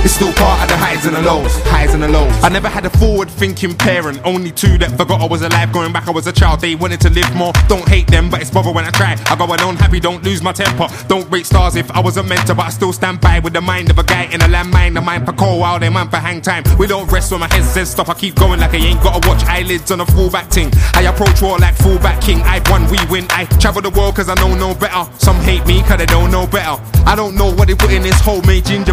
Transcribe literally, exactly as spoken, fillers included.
It's still part of the highs and the lows, highs and the lows. I never had a forward thinking parent, only two that forgot I was alive. Going back I was a child, they wanted to live more. Don't hate them, but it's bother when I try. I go alone happy, don't lose my temper. Don't rate stars if I was a mentor, but I still stand by with the mind of a guy in a landmine. The mind for cold while they man for hang time. We don't rest when my head says stop, I keep going like I ain't gotta watch eyelids on a fullback ting. I approach war like fullback king, I've won, we win. I travel the world cause I know no better. Some hate me cause they don't know better. I don't know what they put in this homemade ginger